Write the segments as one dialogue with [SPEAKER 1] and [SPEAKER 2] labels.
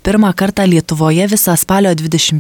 [SPEAKER 1] Pirmą kartą Lietuvoje visą spalio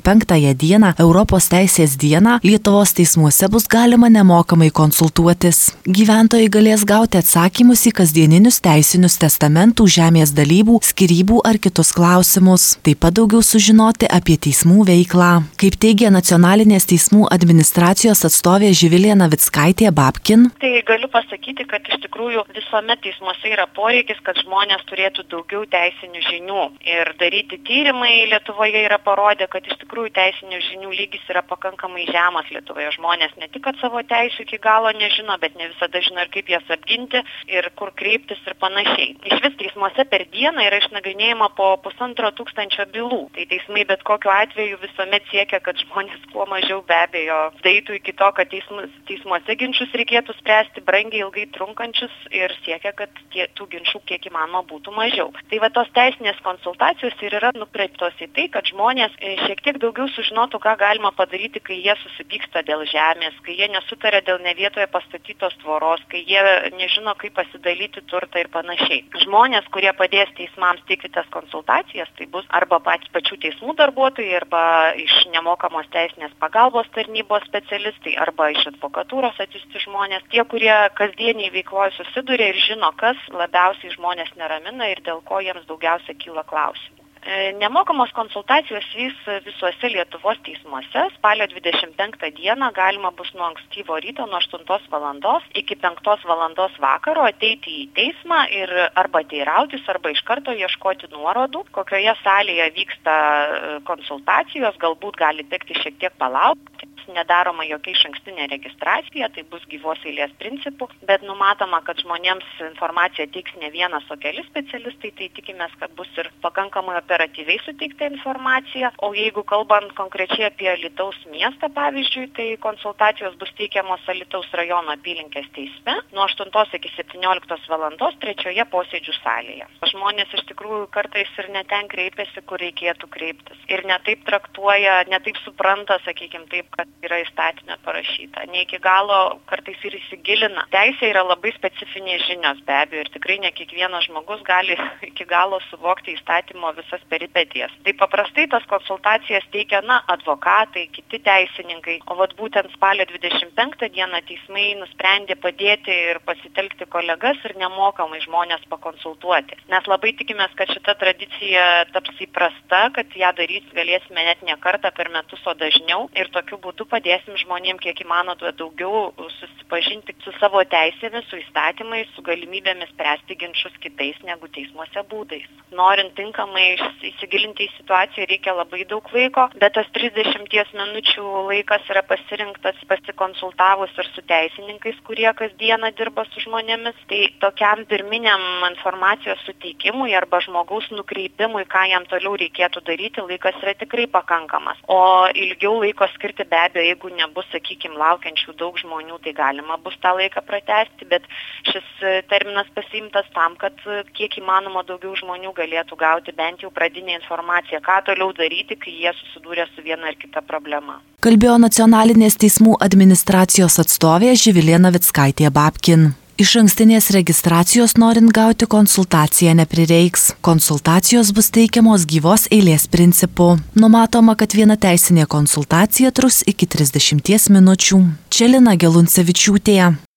[SPEAKER 1] 25 dieną, Europos teisės dieną, Lietuvos teismuose bus galima nemokamai konsultuotis. Gyventojai galės gauti atsakymus į kasdieninius teisinius testamentų, žemės dalybų, skyrybų ar kitus klausimus. Taip pat daugiau sužinoti apie teismų veiklą. Kaip teigia nacionalinės teismų administracijos atstovė Živilė Navickaitė Babkin.
[SPEAKER 2] Tai galiu pasakyti, kad iš tikrųjų visuomet teismuose yra poreikis, kad žmonės turėtų daugiau teisinių žinių. Ir daryti tyrimai Lietuvoje yra parodę, kad iš tikrųjų teisinių žinių lygis yra pakankamai žemas Lietuvoje. Žmonės ne tik kad savo teisų iki galo nežino, bet ne visada žino ir kaip jas apginti ir kur kreiptis ir panašiai. Iš vis teismuose per dieną yra išnagrinėjama po 1500 bylų. Tai teismai bet kokiu atveju visuomet siekia, kad žmonės kuo mažiau be abejo daitų iki to, kad teismuose ginčus reikėtų spręsti brangiai ilgai trunkančius ir siekia, kad tų ginčų kiek įmanoma būtų mažiau. Tai va tos teisinės konsultacijos ir yra nukreiptos į tai, kad žmonės šiek tiek daugiau sužinotų, ką galima padaryti, kai jie susipyksta dėl žemės, kai jie nesutarė dėl ne vietoje pastatytos tvoros, kai jie nežino, kaip pasidalyti turtą ir panašiai. Žmonės, kurie padės teismams teikti tas konsultacijas, tai bus arba pačių teismų darbuotojai, arba iš nemokamos teisinės pagalbos tarnybos specialistai, arba iš advokatūros atsiųsti žmonės, tie, kurie kasdieniai veikloje susiduria ir žino, kas labiausiai žmonės neramina ir dėl ko jiems daugiausia kyla klausimų. Nemokamos konsultacijos vyks visuose Lietuvos teismuose. Spalio 25 dieną galima bus nuo ankstyvo ryto nuo 8 valandos iki 5 valandos vakaro ateiti į teismą ir arba teirautis, arba iš karto ieškoti nuorodų, kokioje salėje vyksta konsultacijos, galbūt gali tekti šiek tiek palaukti. Nedaroma jokia išankstinė registracija, tai bus gyvos eilės principų, bet numatoma, kad žmonėms informaciją teiks ne vienas, o keli specialistai, tai tikimės, kad bus ir pakankamai operatyviai suteikta informacija. O jeigu kalbant konkrečiai apie Alytaus miestą, pavyzdžiui, tai konsultacijos bus teikiamos Alytaus rajono apylinkės teisme nuo 8 iki 17 valandos 3 posėdžių salėje. Žmonės iš tikrųjų kartais ir ne ten kreipiasi, kur reikėtų kreiptis. Ir netaip traktuoja, netaip supranta, sakykime taip, kad yra įstatyme parašyta. Ne iki galo kartais ir įsigilina. Teisė yra labai specifinės žinios be abejo ir tikrai ne kiekvienas žmogus gali iki galo suvokti įstatymo visas peripetijas. Tai paprastai tas konsultacijas teikia advokatai, kiti teisininkai. O vat būtent spalio 25 dieną teismai nusprendė padėti ir pasitelkti kolegas ir nemokamai žmonės pakonsultuoti. Mes labai tikimės, kad šita tradicija taps įprasta, kad ją daryti galėsime net ne kartą per metus, o dažniau. Ir tokiu būdu padėsim žmonėms kiek įmanoma daugiau susipažinti su savo teisėmis, su įstatymais, su galimybėmis spręsti ginčus kitais negu teismuose būdais. Norint tinkamai įsigilinti į situaciją reikia labai daug laiko, bet tas 30 minučių laikas yra pasirinktas pasikonsultavus ir su teisininkais, kurie kasdieną dirba su žmonėmis. Tai tokiam pirminiam informacijos suteikimui arba žmogaus nukreipimui, ką jam toliau reikėtų daryti, laikas yra tikrai pakankamas. O ilgiau laiko skirti be abejo, jeigu nebus, sakykime, laukiančių daug žmonių, tai galima bus tą laiką pratęsti, bet šis terminas pasiimtas tam, kad kiek įmanoma daugiau žmonių galėtų gauti bent jau pradinę informaciją, ką toliau daryti, kai jie susidūrė su viena ar kita problema.
[SPEAKER 1] Kalbėjo nacionalinės teismų administracijos atstovė Živilė Navickaitė Babkin. Išankstinės registracijos norint gauti konsultaciją neprireiks. Konsultacijos bus teikiamos gyvos eilės principu. Numatoma, kad viena teisinė konsultacija truks iki 30 minučių. Čia Lina Geluncevičiūtė.